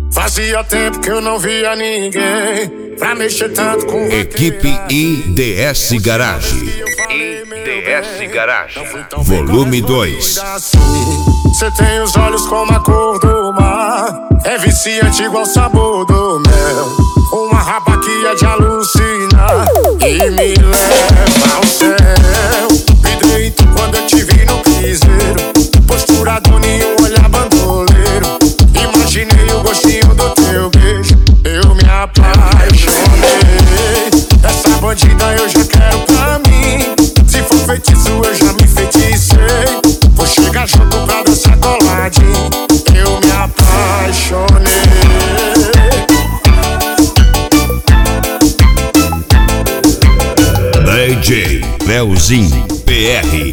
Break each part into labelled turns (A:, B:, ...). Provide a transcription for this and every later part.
A: Fazia tempo que eu não via ninguém pra mexer tanto com
B: Equipe IDS Garage. IDS Garage. Volume 2.
A: Cê tem os olhos como a cor do mar, é viciante igual o sabor do mel. Uma raba que é de alucinar e me leva ao céu. Vidrei tu quando eu te vi no piseiro, postura dona e um olhar bandoleiro. Imaginei o gostinho do teu beijo, eu me apaixonei. Essa bandida eu já quero pra mim, se for feitiço eu já me feticei. Vou chegar junto pra dançar coladinho, eu me apaixonei.
B: DJ Leozinho PR.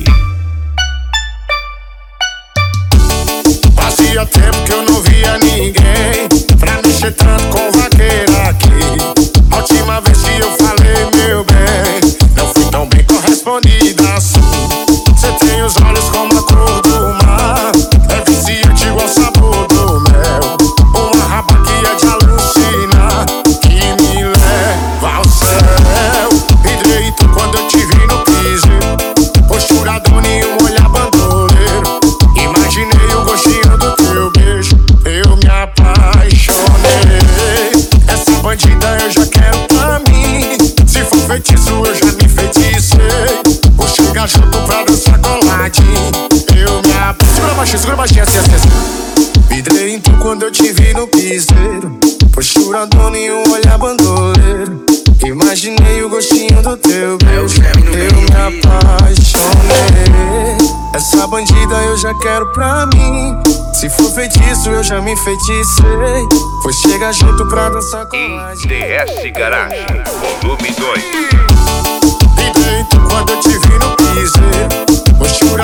A: Fazia tempo que eu não via ninguém pra mexer tanto com vaqueira aqui. A última vez que eu falei, meu bem, não fui tão bem correspondida assim. Cê tem os olhos como a cor do mar, é viciante igual o sabor do mel. Uma raba que é de alucinar, que me leva ao céu. Vidrei tu quando eu te vi no piseiro, postura dona e um olhar bandoleiro. Imaginei o gostinho do teu beijo, eu me apaixonei. Essa bandida eu já quero pra mim, se for feitiço eu já me feticei. Vou chegar junto pra dançar coladinho, eu me apaixonei. Segura baixinho, assim, assim, assim. Vidrei em tu quando eu te vi no piseiro, postura dona e um olhar bandoleiro. Imaginei o gostinho do teu beijo, eu me apaixonei. Essa bandida eu já quero pra mim, se for feitiço eu já me feticei. Vou chegar junto pra dançar coladinho.
B: IDS Garage. Volume 2.
A: Vidrei tu quando eu te vi no piseiro, postura